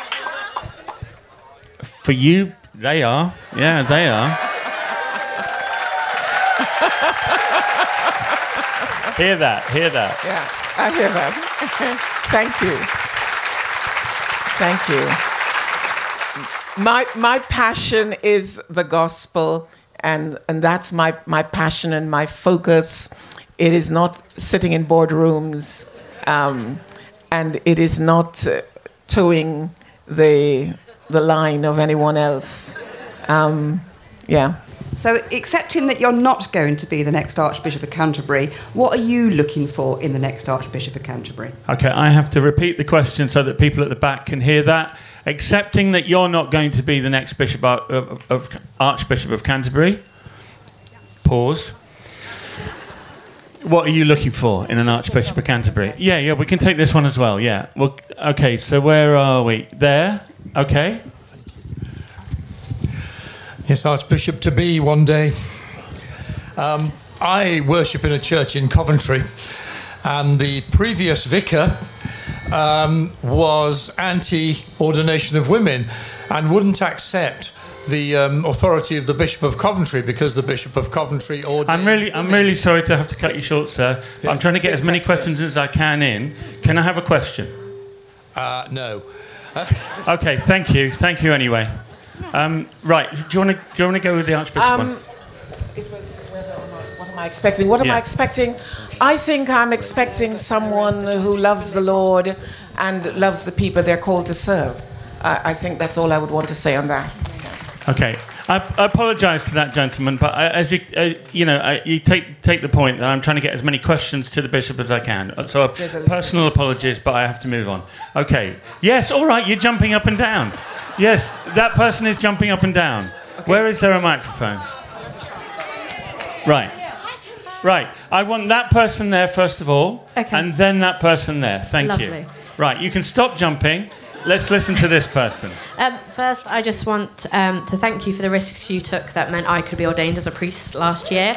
For you, they are. Yeah, they are. Hear that, hear that. Yeah, I hear that. Thank you. Thank you. My passion is the gospel, and that's my passion and my focus. It is not sitting in boardrooms, and it is not towing the line of anyone else. Yeah. So, accepting that you're not going to be the next Archbishop of Canterbury, what are you looking for in the next Archbishop of Canterbury? Okay, I have to repeat the question so that people at the back can hear that. Accepting that you're not going to be the next Bishop of Archbishop of Canterbury. Pause. What are you looking for in an Archbishop of Canterbury? Yeah, we can take this one as well, yeah. Well, okay, so where are we? There? Okay. Yes, Archbishop to be one day. I worship in a church in Coventry, and the previous vicar was anti-ordination of women and wouldn't accept the authority of the Bishop of Coventry because the Bishop of Coventry ordained I'm really sorry to have to cut you short, sir. Yes. I'm trying to get as many questions as I can in. Can I have a question? No. Okay, thank you. Thank you anyway. Right, do you want to go with the Archbishop one? It was whether or not, what am I expecting? What am I expecting? I think I'm expecting someone who loves the Lord and loves the people they're called to serve. I think that's all I would want to say on that. Okay, I apologise to that gentleman, but as you you take the point that I'm trying to get as many questions to the bishop as I can. So personal apologies, but I have to move on. Okay, yes, all right, you're jumping up and down. Yes, that person is jumping up and down. Okay. Where is there a microphone? Right. I want that person there first of all, and then that person there. Thank you. Right, you can stop jumping. Let's listen to this person. First, I just want to thank you for the risks you took that meant I could be ordained as a priest last year.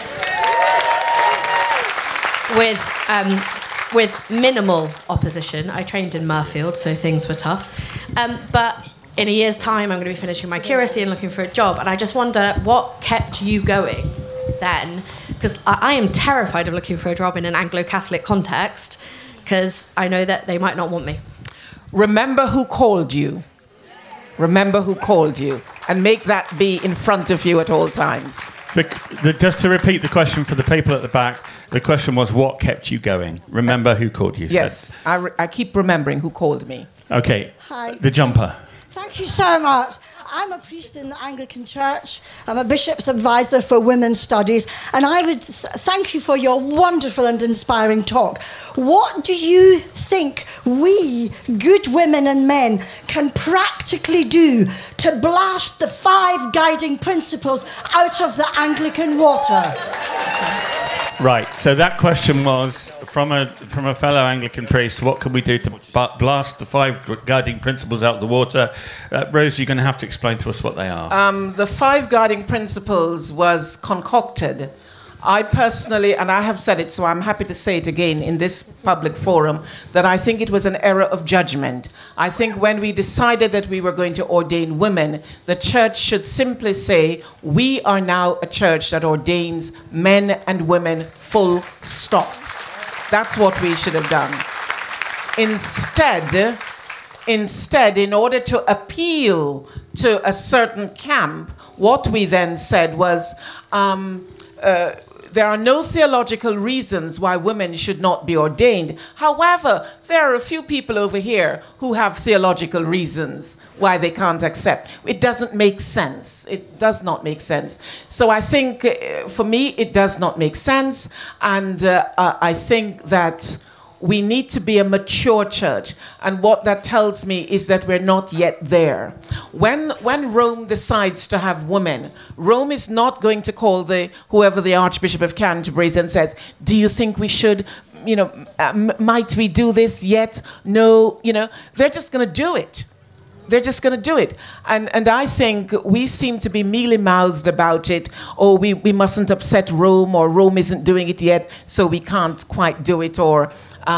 With minimal opposition. I trained in Murfield, so things were tough. But in a year's time, I'm going to be finishing my curacy and looking for a job. And I just wonder what kept you going then? Because I am terrified of looking for a job in an Anglo-Catholic context, because I know that they might not want me. Remember who called you. Remember who called you. And make that be in front of you at all times. Just to repeat the question for the people at the back, the question was, what kept you going? Remember who called you? Yes, I keep remembering who called me. Okay, Hi. the jumper. Thank you so much. I'm a priest in the Anglican Church. I'm a bishop's advisor for women's studies. And I would thank you for your wonderful and inspiring talk. What do you think we, good women and men, can practically do to blast the 5 guiding principles out of the Anglican water? Right, so that question was from a fellow Anglican priest, what can we do to blast the 5 guiding principles out of the water? Rose, you're going to have to explain to us what they are. The 5 guiding principles was concocted. I personally, and I have said it, so I'm happy to say it again in this public forum, that I think it was an error of judgment. I think when we decided that we were going to ordain women, the church should simply say, we are now a church that ordains men and women, full stop. That's what we should have done. Instead, in order to appeal to a certain camp, what we then said was, there are no theological reasons why women should not be ordained. However, there are a few people over here who have theological reasons why they can't accept. It doesn't make sense. It does not make sense. So I think, for me, it does not make sense. And I think that we need to be a mature church. And what that tells me is that we're not yet there. When Rome decides to have women, Rome is not going to call whoever the Archbishop of Canterbury is and says, do you think we should, might we do this yet? No, they're just going to do it. They're just going to do it. And I think we seem to be mealy-mouthed about it. Oh, we mustn't upset Rome, or Rome isn't doing it yet, so we can't quite do it, or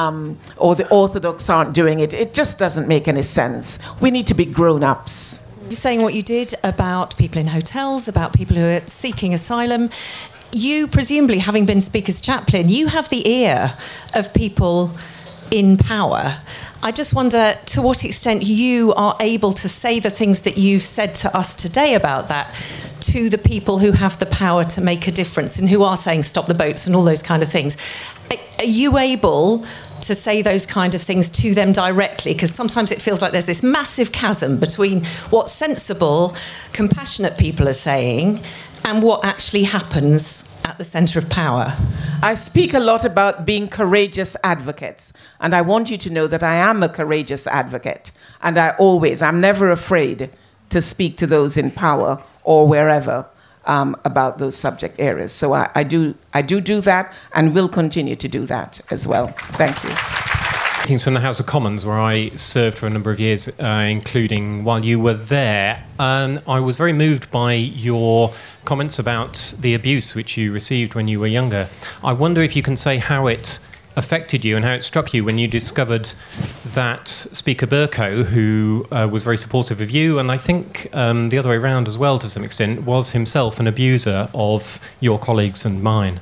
the Orthodox aren't doing it. It just doesn't make any sense. We need to be grown-ups. You're saying what you did about people in hotels, about people who are seeking asylum. You, presumably, having been Speaker's chaplain, you have the ear of people in power. I just wonder to what extent you are able to say the things that you've said to us today about that to the people who have the power to make a difference and who are saying stop the boats and all those kind of things. Are you able to say those kind of things to them directly? Because sometimes it feels like there's this massive chasm between what sensible, compassionate people are saying and what actually happens at the centre of power. I speak a lot about being courageous advocates, and I want you to know that I am a courageous advocate, and I'm never afraid to speak to those in power or wherever about those subject areas. So I do that, and will continue to do that as well. Thank you. Greetings from the House of Commons, where I served for a number of years, including while you were there. I was very moved by your comments about the abuse which you received when you were younger. I wonder if you can say how it affected you and how it struck you when you discovered that Speaker Bercow, who was very supportive of you, and I think the other way around as well to some extent, was himself an abuser of your colleagues and mine.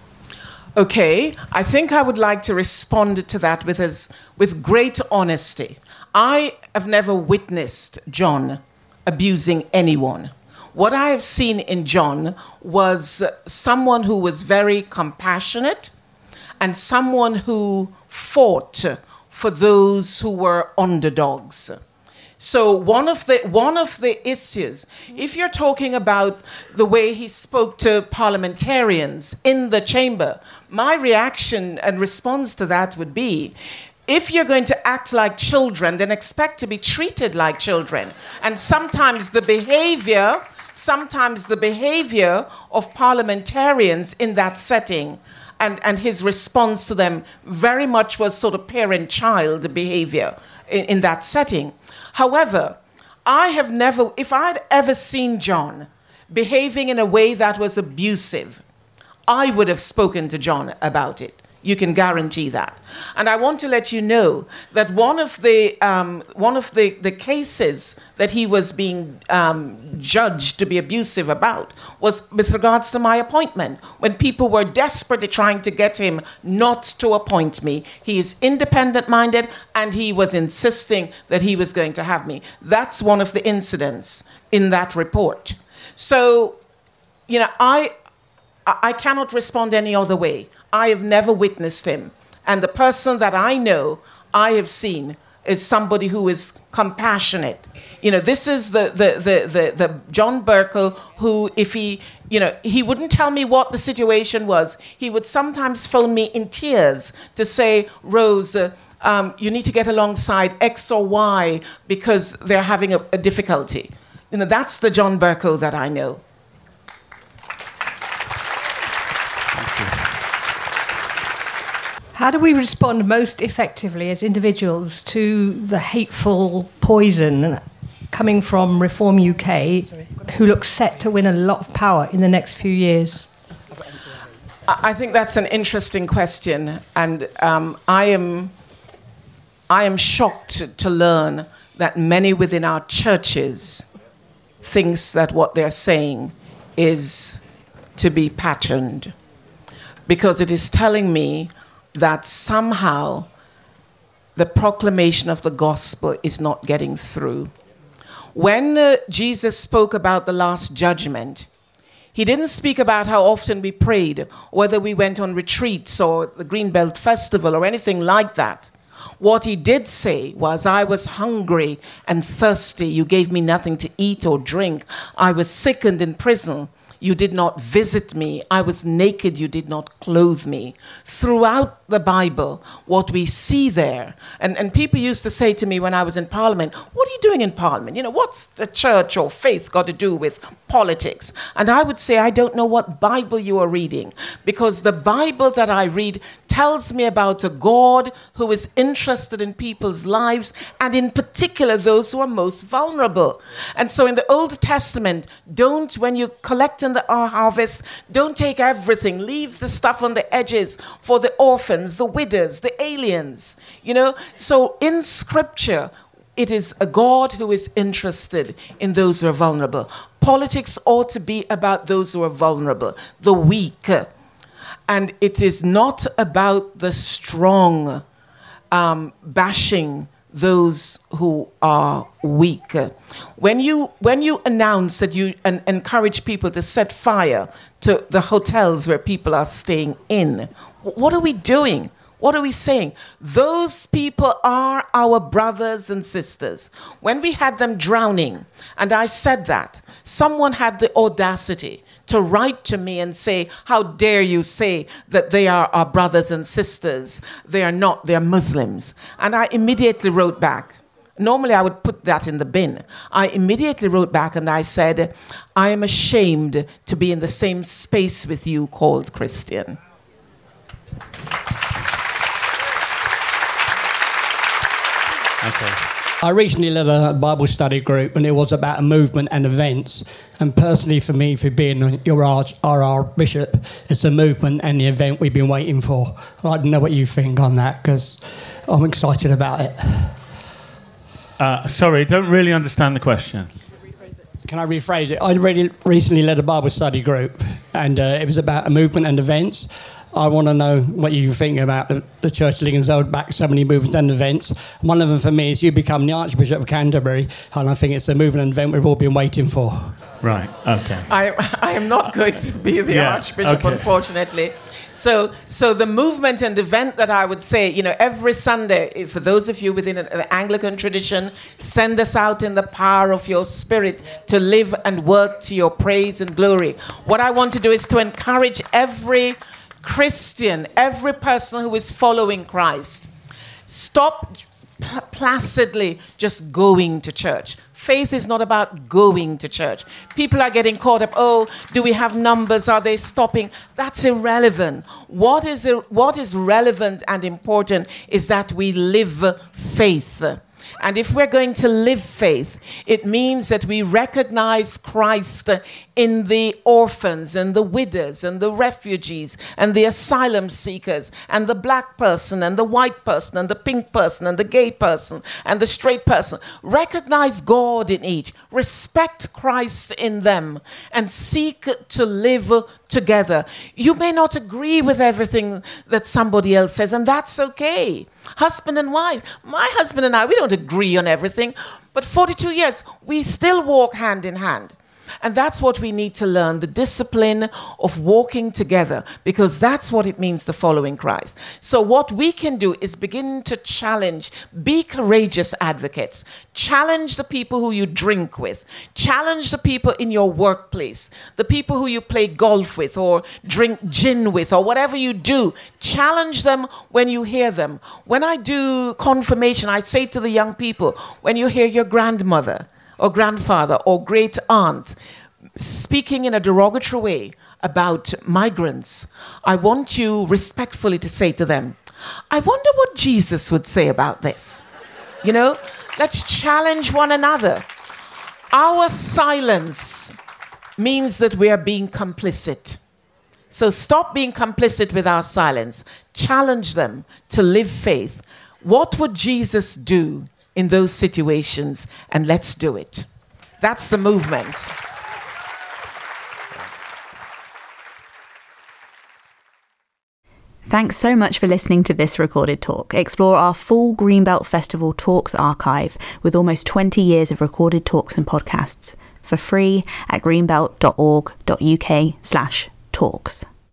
Okay, I think I would like to respond to that with great honesty. I have never witnessed John abusing anyone. What I have seen in John was someone who was very compassionate and someone who fought for those who were underdogs. So one of the issues, if you're talking about the way he spoke to parliamentarians in the chamber, my reaction and response to that would be, if you're going to act like children, then expect to be treated like children. And sometimes the behavior of parliamentarians in that setting and his response to them very much was sort of parent-child behavior in that setting. However, if I'd ever seen John behaving in a way that was abusive, I would have spoken to John about it. You can guarantee that. And I want to let you know that one of the cases that he was being judged to be abusive about was with regards to my appointment. When people were desperately trying to get him not to appoint me, he is independent-minded, and he was insisting that he was going to have me. That's one of the incidents in that report. So, you know, I cannot respond any other way. I have never witnessed him. And the person that I know, I have seen, is somebody who is compassionate. You know, this is the John Burkle who, if he, you know, he wouldn't tell me what the situation was. He would sometimes phone me in tears to say, Rose, you need to get alongside X or Y because they're having a difficulty. You know, that's the John Burkle that I know. How do we respond most effectively as individuals to the hateful poison coming from Reform UK, who looks set to win a lot of power in the next few years? I think that's an interesting question, and I am shocked to learn that many within our churches thinks that what they're saying is to be patterned, because it is telling me that somehow the proclamation of the gospel is not getting through. When Jesus spoke about the last judgment, he didn't speak about how often we prayed, whether we went on retreats or the Greenbelt Festival or anything like that. What he did say was, I was hungry and thirsty. You gave me nothing to eat or drink. I was sick and in prison. You did not visit me. I was naked. You did not clothe me. Throughout the Bible, what we see there, and people used to say to me when I was in Parliament, what are you doing in Parliament? You know, what's the church or faith got to do with politics? And I would say, I don't know what Bible you are reading, because the Bible that I read tells me about a God who is interested in people's lives, and in particular those who are most vulnerable. And so in the Old Testament, when you collect in the harvest, don't take everything. Leave the stuff on the edges for the orphans, the widows, the aliens. You know, so in Scripture, it is a God who is interested in those who are vulnerable. Politics ought to be about those who are vulnerable, the weak. And it is not about the strong bashing those who are weak. When you announce that you encourage people to set fire to the hotels where people are staying in, what are we doing? What are we saying? Those people are our brothers and sisters. When we had them drowning, and I said that, someone had the audacity to write to me and say, how dare you say that they are our brothers and sisters? They are not, they are Muslims. And I immediately wrote back. Normally I would put that in the bin. I immediately wrote back and I said, I am ashamed to be in the same space with you called Christian. Okay. I recently led a Bible study group, and it was about a movement and events. And personally, for me, for being our bishop, it's a movement and the event we've been waiting for. I'd like to know what you think on that, because I'm excited about it. Sorry, don't really understand the question. Can I rephrase it? I recently led a Bible study group, and it was about a movement and events. I want to know what you think about the Church of England's held back so many movements and events. One of them for me is you become the Archbishop of Canterbury, and I think it's a movement and event we've all been waiting for. Right, okay. I am not going to be the Archbishop, unfortunately. So the movement and event that I would say, you know, every Sunday, for those of you within the Anglican tradition, send us out in the power of your spirit to live and work to your praise and glory. What I want to do is to encourage every Christian, every person who is following Christ, stop placidly just going to church. Faith is not about going to church. People are getting caught up, oh, do we have numbers? Are they stopping? That's irrelevant. What is relevant and important is that we live faith. And if we're going to live faith, it means that we recognize Christ in the orphans and the widows and the refugees and the asylum seekers and the black person and the white person and the pink person and the gay person and the straight person. Recognize God in each. Respect Christ in them and seek to live together. You may not agree with everything that somebody else says, and that's okay. Husband and wife. My husband and I, we don't agree on everything, but 42 years, we still walk hand in hand. And that's what we need to learn, the discipline of walking together, because that's what it means to follow in Christ. So what we can do is begin to challenge, be courageous advocates, challenge the people who you drink with, challenge the people in your workplace, the people who you play golf with or drink gin with or whatever you do, challenge them when you hear them. When I do confirmation, I say to the young people, when you hear your grandmother or grandfather or great aunt speaking in a derogatory way about migrants, I want you respectfully to say to them, I wonder what Jesus would say about this. You know, let's challenge one another. Our silence means that we are being complicit. So stop being complicit with our silence. Challenge them to live faith. What would Jesus do in those situations? And let's do it. That's the movement. Thanks so much for listening to this recorded talk. Explore our full Greenbelt Festival Talks archive with almost 20 years of recorded talks and podcasts for free at greenbelt.org.uk/talks.